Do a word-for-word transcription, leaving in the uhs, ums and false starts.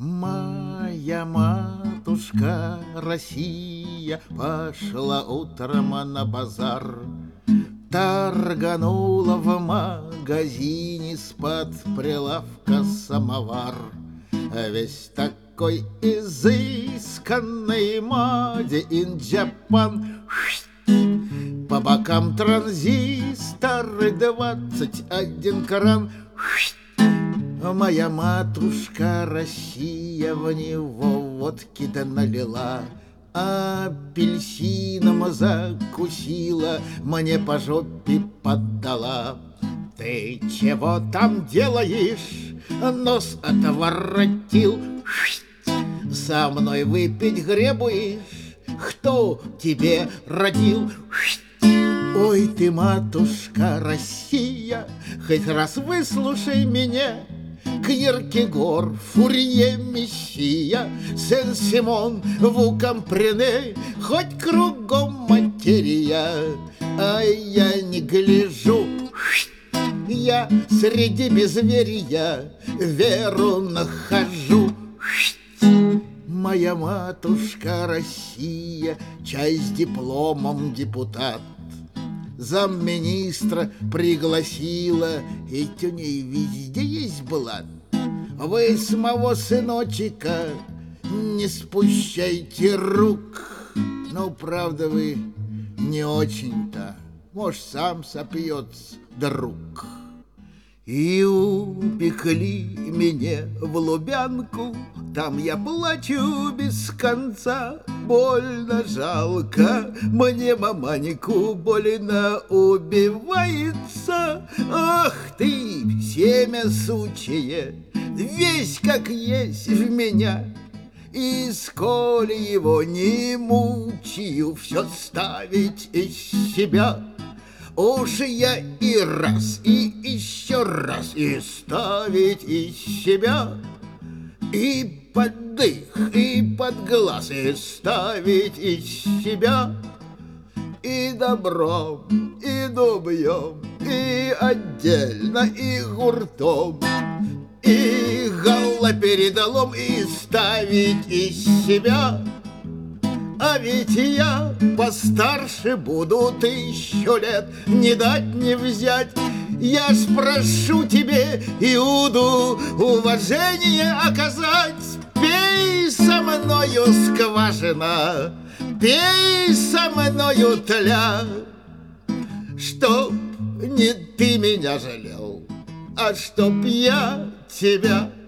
Моя матушка Россия пошла утром на базар, торганула в магазине с-под прилавка самовар. Весь такой изысканный Made in Japan. По бокам транзисторы, двадцать один кран. Моя матушка Россия в него водки-то налила, апельсином закусила, мне по жопе поддала. Ты чего там делаешь? Нос отворотил. Со мной выпить гребуешь? Кто тебе родил? Ой ты, матушка Россия, хоть раз выслушай меня. Кьеркегор, Фурье, Мессия, Сен-Симон, Вукампрене, хоть кругом материя, а я не гляжу. Я среди безверия веру нахожу. Моя матушка Россия, чай с дипломом депутат, замминистра пригласила, ведь у ней везде есть блат. Вы с моего сыночка не спущайте рук. Ну, правда, вы не очень-то, может, сам сопьется, друг. И упекли меня в Лубянку, там я плачу без конца. Больно жалко мне маманику, больно убивается. Ах ты, семя сучье, весь как есть в меня. И сколь его не мучаю, все ставить из себя. Уж я и раз, и еще раз, и ставить из себя. И под дых, и под глаз, и ставить из себя. И добром, и дубьем, и отдельно, и гуртом, и галоперидолом, и ставить из себя. А ведь я постарше буду тысячу лет, не дать не взять. Я ж прошу тебе, Иуду, уважение оказать. Пей со мною, скважина, пей со мною, тля, чтоб не ты меня жалел, а чтоб я тебя.